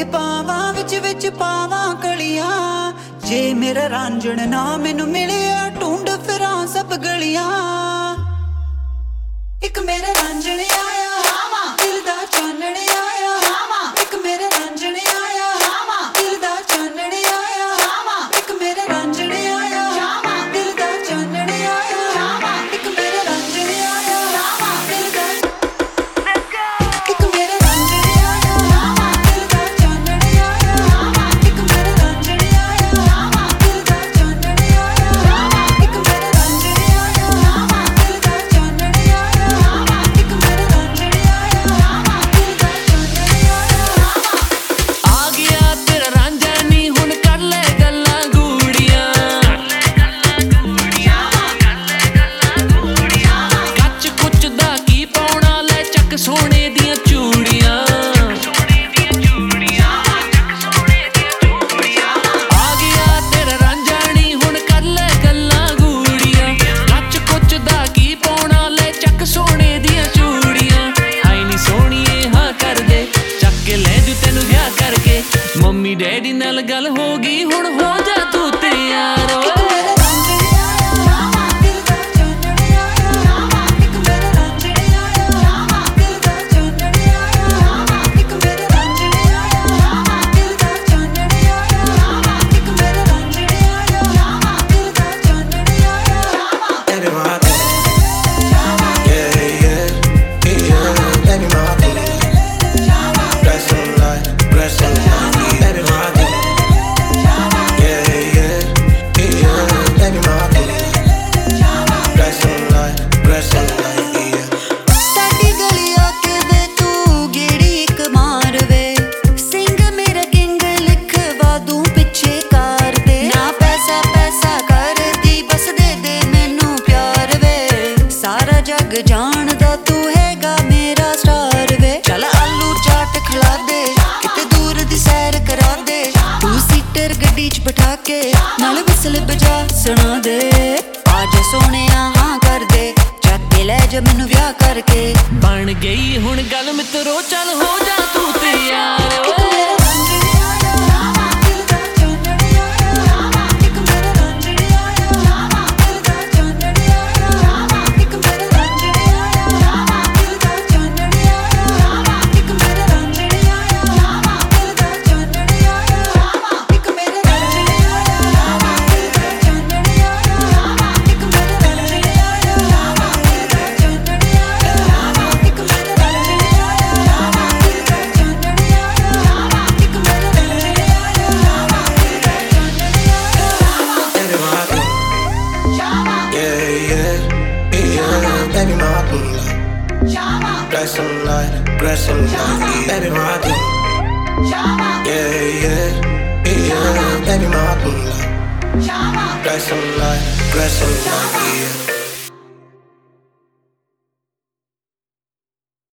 ਪਾਵਾਂ ਵਿੱਚ ਵਿੱਚ ਪਾਵਾਂ ਕਲੀਆਂ। ਜੇ ਮੇਰਾ ਰਾਂਝਣ ਨਾ ਮੈਨੂੰ ਮਿਲਿਆ ਢੂੰਡ ਫਿਰਾਂ ਸਭ ਗਲੀਆਂ। ਇੱਕ ਮੇਰਾ ਰਾਂਝਣ ਆਇਆ ਦਿਲ ਦਾ ਚਾਨਣ ਆਇਆ। ਇੱਕ ਮੇਰਾ ਰਾਂਝਣ ਆਇਆ ਦਿਲ ਦਾ ਚਾਨਣ ਆਇਆ। ਇੱਕ ਮੇਰਾ ਰਾਂਝਣ ਆਇਆ ਦਿਲ ਦਾ ਚਾਨਣ ਆਇਆ। ਇੱਕ ਮੇਰਾ ਰਾਂਝਣ ਆਇਆ ਦਿਲ ਦਾ ਇੱਕ ਮੇਰਾ ਰਾਂਝਣ ਆਇਆ ਦਿਲ ਦਾ ਚਾਨਣ ਆਇਆ। ਇੱਕ ਮੇਰਾ ਰਾਂਝਣ ਆਇਆ ਦਿਲ ਦਾ ਚਾਨਣ ਆਇਆ। ਇੱਕ ਮੇਰਾ ਰਾਂਝਣ ਆਇਆ ਦਿਲ ਦਾ ਚਾਨਣ ਆਇਆ। ਇੱਕ ਮੇਰਾ ਰਾਂਝਣ ਆਇਆ ਦਿਲ ਦਾ ਚਾਨਣ ਆਇਆ। ਆ ਗਿਆ ਤੇਰਾ ਰਾਂਝਾ ਨੀ ਹੁਣ ਕਰ ਲੈ ਗੱਲਾਂ ਗੂੜੀਆਂ। ਕੱਚ ਕੁੱਚ ਦਾ ਕੀ ਪਾਉਣਾ ਲੈ ਚੱਕ ਸੋਨੇ ਦੀਆਂ ਚੂੜੀਆਂ। ਆ ਗਿਆ ਤੇਰਾ ਰਾਂਝਾ ਨੀ ਹੁਣ ਕਰ ਲੈ ਗੱਲਾਂ ਗੂੜੀਆਂ। ਕੱਚ ਕੁੱਚ ਦਾ ਕੀ ਪਾਉਣਾ ਲੈ ਚੱਕ ਸੋਨੇ ਦੀਆਂ ਚੂੜੀਆਂ। ਹਾਏ ਨੀ ਸੋਹਣੀਏ ਹਾਂ ਕਰ ਦੇ ਚੱਕ ਕੇ ਲੈ ਜੂ ਤੈਨੂੰ ਵਿਆਹ ਕਰਕੇ। ਮੰਮੀ ਡੈਡੀ ਨਾਲ ਗੱਲ ਹੋ ਗਈ ਹੁਣ ਹੋ ਜਾ ਤੂੰ ਤਿਆਰ। ਇੱਕ ਮੇਰਾ ਰਾਂਝਣ ਆਇਆ ਦਿਲ ਦਾ ਚਾਨਣ ਆਇਆ। ਇੱਕ ਮੇਰਾ ਰਾਂਝਣ ਆਇਆ ਦਿਲ ਦਾ ਚਾਨਣ ਆਇਆ। ਇੱਕ ਮੇਰਾ ਰਾਂਝਣ ਆਇਆ ਦਿਲ ਦਾ ਚਾਨਣ ਆਇਆ। ਇੱਕ ਮੇਰਾ ਰਾਂਝਣ ਆਇਆ ਦਿਲ ਦਾ ਚਾਨਣ ਆਇਆ। Baby, my baby. Yeah, yeah, yeah. Baby, my baby. Bless him like, bless him like. Baby, my baby. Yeah, yeah, yeah. Baby, my baby. Bless him like, bless him like, yeah. ਸਾਡੀ ਗਲੀ ਆ ਕੇ ਵੇ ਤੂੰ ਗੇੜੀ ਇੱਕ ਮਾਰ ਵੇ। ਸਿੰਘ ਮੇਰਾ king ਲਿਖਵਾ ਦੂੰ ਪਿੱਛੇ ਕਾਰ ਦੇ। ਨਾ ਪੈਸਾ ਪੈਸਾ ਕਰਦੀ ਬਸ ਦੇ ਦੇ ਮੈਨੂੰ ਪਿਆਰ ਵੇ। ਸਾਰਾ ਜੱਗ ਜਾਣਦਾ ਤੂੰ ਹੈਗਾ ਮੇਰਾ ਸਟਾਰ ਵੇ। ਚੱਲ ਆਲੂ ਚਾਟ ਖਿਲਾ ਦੇ ਕਿਤੇ ਦੂਰ ਦੀ ਸੈਰ ਕਰਾ ਦੇ। ਤੂੰ ਸੀਟਰ ਗੱਡੀ 'ਚ ਬਿਠਾ ਕੇ ਨਾਲ ਵਿਸਲ ਵਜਾ ਸੁਣਾ ਦੇ। ਆ ਜਾ ਸੋਹਣਿਆ ਹਾਂ ਕਰ ਦੇ ਚੱਕ ਕੇ ਲੈ ਜਾ ਮੈਨੂੰ ਵਿਆਹ ਕਰਕੇ। ਬਣ ਗਈ ਹੁਣ ਗੱਲ ਮਿੱਤਰੋ ਚੱਲ ਹੋ ਜਾ ਤੂੰ ਤਿਆਰ। ਇੱਕ ਮੇਰਾ ਰਾਂਝਣ ਆਇਆ ਦਿਲ ਦਾ ਚਾਨਣ ਆਇਆ। ਇੱਕ ਮੇਰਾ ਰਾਂਝਣ ਆਇਆ ਦਿਲ ਦਾ ਚਾਨਣ ਆਇਆ। ਇੱਕ ਮੇਰਾ ਰਾਂਝਣ ਆਇਆ ਦਿਲ ਦਾ ਚਾਨਣ ਆਇਆ। ਇੱਕ ਮੇਰਾ ਰਾਂਝਣ ਆਇਆ ਦਿਲ ਦਾ ਚਾਨਣ ਆਇਆ। ਇੱਕ ਮੇਰਾ ਰਾਂਝਣ ਆਇਆ ਦਿਲ ਦਾ ਚਾਨਣ ਆਇਆ। ਇੱਕ ਮੇਰਾ ਰਾਂਝਣ ਆਇਆ ਦਿਲ ਦਾ ਚਾਨਣ ਆਇਆ। ਇੱਕ ਮੇਰਾ ਰਾਂਝਣ ਆਇਆ ਦਿਲ ਦਾ ਚਾਨਣ ਆਇਆ। ਇੱਕ ਮੇਰਾ ਰਾਂਝਣ ਆਇਆ ਦਿਲ ਦਾ ਚਾਨਣ ਆਇਆ। Baby, my baby. Yeah, yeah, yeah. Baby, my baby. Bless him like, bless him like, baby, my baby. Yeah, yeah, yeah. Baby, my baby. Bless him like, bless him like, yeah.